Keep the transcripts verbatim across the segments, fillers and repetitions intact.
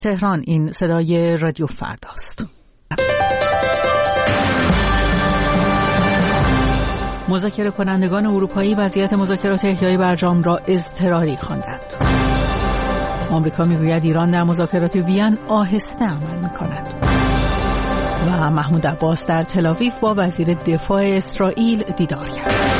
تهران، این صدای رادیو فرداست. مذاکره کنندگان اروپایی وضعیت مذاکرات احیای برجام را اضطراری خواندند. آمریکا میگوید ایران در مذاکرات وین آهسته عمل می‌کند. و محمود عباس در تل‌آویو با وزیر دفاع اسرائیل دیدار کرد.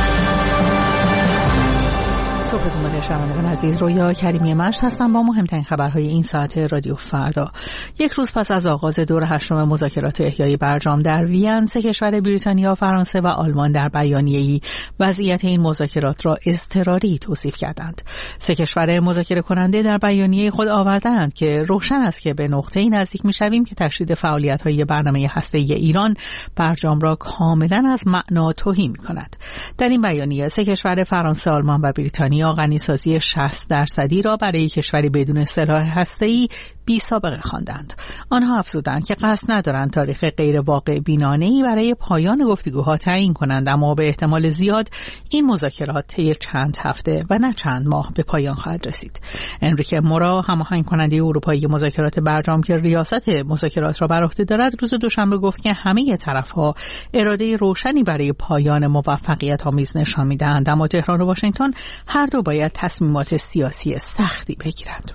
صبحتون بخیر شنوندگان عزیز، رویا کریمی مشت هستم با مهمترین خبرهای این ساعت رادیو فردا. یک روز پس از آغاز دور هشتم مذاکرات احیای برجام در وین، سه کشور بریتانیا، فرانسه و آلمان در بیانیه‌ای وضعیت این مذاکرات را اضطراری توصیف کردند. سه کشور مذاکره کننده در بیانیه خود آوردند که روشن است که به نقطه‌ای نزدیک می‌شویم که تشدید فعالیت‌های برنامه هسته‌ای ایران برجام را کاملاً از معنا تهی می‌کند. در این بیانیه سه کشور فرانسه، آلمان و بریتانیا غنیسازی شصت درصدی را برای کشوری بدون سلاح هسته‌ای بی سابقه خواندند. آنها افزودند که قصد ندارند تاریخ غیر واقع بینانه‌ای برای پایان گفتگوها تعیین کنند، اما به احتمال زیاد این مذاکرات طی چند هفته و نه چند ماه به پایان خواهد رسید. انریکه مورا، هماهنگ کننده اروپایی مذاکرات برجام که ریاست مذاکرات را بر عهده دارد، روز دوشنبه گفت که همه طرف‌ها اراده روشنی برای پایان موفقیت‌آمیز نشان می‌دهند، اما تهران و واشنگتن هر دو باید تصمیمات سیاسی سختی بگیرند.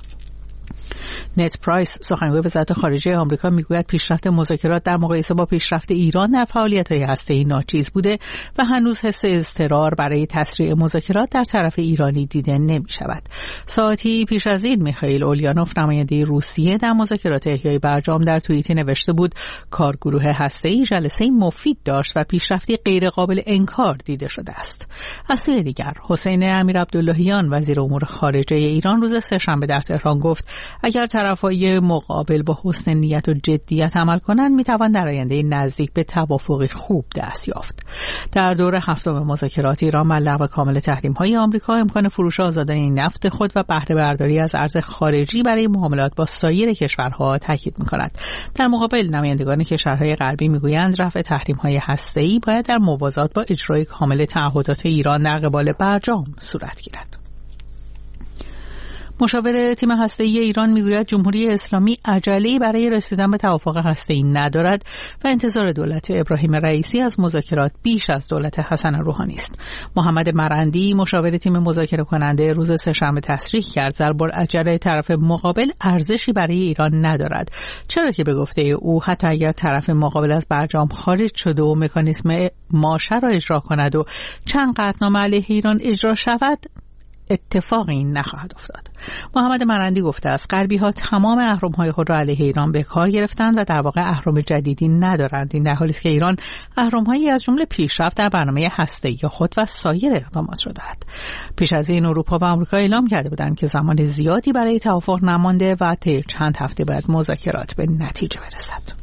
نت پرایس، سخنگوی وزارت خارجه آمریکا، میگوید پیشرفت مذاکرات در مقایسه با پیشرفت ایران در فعالیت‌های هسته‌ای ناچیز بوده و هنوز حس اضطرار برای تسریع مذاکرات در طرف ایرانی دیده نمی‌شود. ساعتی پیش از این میخائیل اولیانوف، نماینده روسیه در مذاکرات احیای برجام، در توییتی نوشته بود کارگروه هسته‌ای جلسه مفید داشت و پیشرفتی غیرقابل انکار دیده شده است. از سوی دیگر، حسین امیرعبداللهیان، وزیر امور خارجه ایران، روز سه‌شنبه در تهران گفت اگر طرفای مقابل با حسن نیت و جدیت عمل کنند میتوان در آینده نزدیک به توافقی خوب دست یافت. در دور هفتم مذاکرات، ایران بر لغو کامل تحریم‌های آمریکا، امکان فروش آزادانه نفت خود و بهره برداری از ارز خارجی برای معاملات با سایر کشورها تاکید می‌کند. در مقابل، نمایندگان کشورهای غربی میگویند رفع تحریم‌های هسته‌ای باید در موازات با اجرای کامل تعهدات ایران در قبال برجام صورت گیرد. مشاور تیم هسته‌ای ایران میگوید جمهوری اسلامی عجله‌ای برای رسیدن به توافق هسته‌ای ندارد و انتظار دولت ابراهیم رئیسی از مذاکرات بیش از دولت حسن روحانی است. محمد مرندی، مشاور تیم مذاکره کننده، روز سه‌شنبه تصریح کرد ضرب‌العجله طرف مقابل ارزشی برای ایران ندارد، چرا که به گفته او حتی اگر طرف مقابل از برجام خارج شده و مکانیزم ماشه را اجرا کند و چند قطعنامه علیه ایران اجرا شود، اتفاقی نخواهد افتاد. محمد مرندی گفته است غربی‌ها تمام اهرم‌های خود را علیه ایران به کار گرفتند و در واقع اهرم جدیدی ندارند. این در حالی است که ایران اهرم‌هایی از جمله پیشرفت در برنامه هسته‌ای خود و سایر اقدامات را دارد. پیش از این اروپا و آمریکا اعلام کرده بودند که زمان زیادی برای توافق نمانده و طی چند هفته بعد مذاکرات به نتیجه برسد.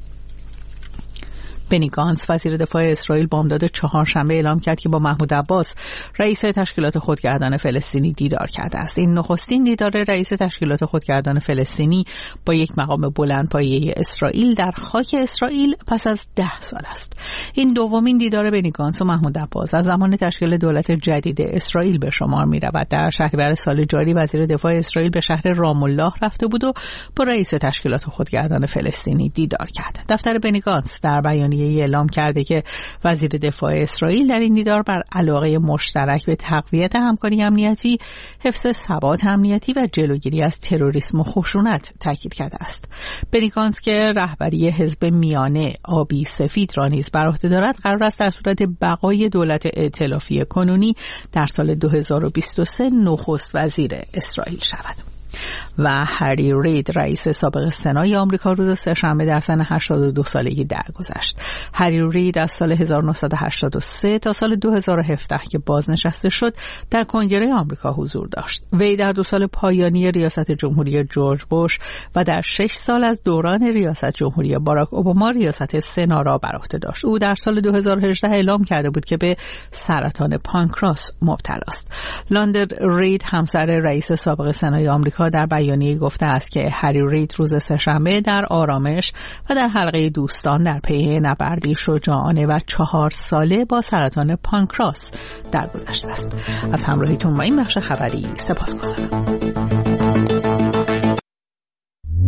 بنی گانتس، وزیر دفاع اسرائیل، بامداد چهارشنبه اعلام کرد که با محمود عباس، رئیس تشکیلات خودگردان فلسطینی، دیدار کرده است. این نخستین دیدار رئیس تشکیلات خودگردان فلسطینی با یک مقام بلندپایه اسرائیل در خاک اسرائیل پس از ده سال است. این دومین دیدار بنی گانتس و محمود عباس از زمان تشکیل دولت جدید اسرائیل به شمار می‌رود. در شهریور سال جاری وزیر دفاع اسرائیل به شهر رام الله رفته بود و با رئیس تشکیلات خودگردان فلسطینی دیدار کرد. دفتر بنی گانتس در بیانیه اعلام کرده که وزیر دفاع اسرائیل در این دیدار بر علاقه مشترک به تقویت همکاری امنیتی، حفظ ثبات امنیتی و جلوگیری از تروریسم و خشونت تاکید کرده است. بنی گانتس که رهبری حزب میانه آبی سفید را نیز بر عهده دارد، قرار است در صورت بقای دولت ائتلافی کنونی در سال دو هزار و بیست و سه نخست وزیر اسرائیل شود. و هری رید، رئیس سابق سنای آمریکا، روز سه‌شنبه در سن هشتاد و دو سالگی درگذشت. هری رید از سال هزار و نهصد و هشتاد و سه تا سال دو هزار و هفده که بازنشسته شد در کنگره آمریکا حضور داشت. وی در دو سال پایانی ریاست جمهوری جورج بوش و در شش سال از دوران ریاست جمهوری باراک اوباما ریاست سنا را بر عهده داشت. او در سال دو هزار و هجده اعلام کرده بود که به سرطان پانکراس مبتلا است. لاندر رید، همسر رئیس سابق سنای آمریکا، در بیانیه گفته است که هری رید روز سه‌شنبه در آرامش و در حلقه دوستان در پی نبردی شجاعانه و چهار ساله با سرطان پانکراس درگذشته است. از همراهیتون با این بخش خبری سپاسگزارم.